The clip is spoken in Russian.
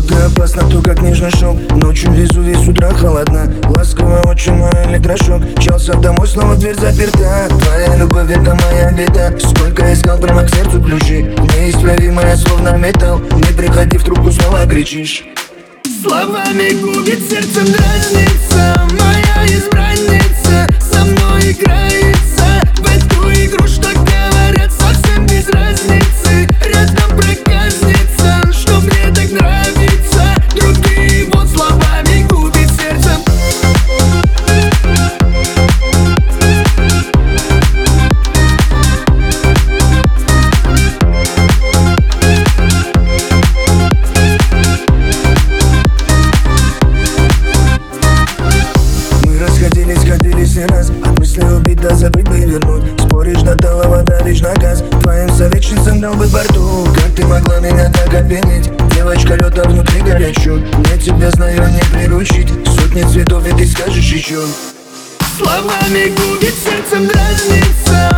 Ты опасна, то как нежный шелк. Ночью Везувий, с утра холодна. Ласково очень мой электрошок. Чался домой, снова дверь заперта. Твоя любовь — это моя беда. Сколько искал, прямо к сердцу ключи. Неисправимая, словно металл. Не приходи, в трубку снова кричишь. Словами губит, сердцем дразнится. Моя избранница со мной играется в эту игру, что говорят, совсем без разницы. Рядом проказница, что мне так нравится. Другие вот словами губит сердцем. Сходились не раз. От мысли убить, да забыть бы и вернуть. Споришь, до талого, да лишь наказ. Твоим советчицам дал бы борту. Как ты могла меня так обвинить? Девочка, лёд, а внутри горячо. Мне тебя знаю не приручить. Сотни цветов, и ты скажешь еще. Словами губит, сердцем дразнится.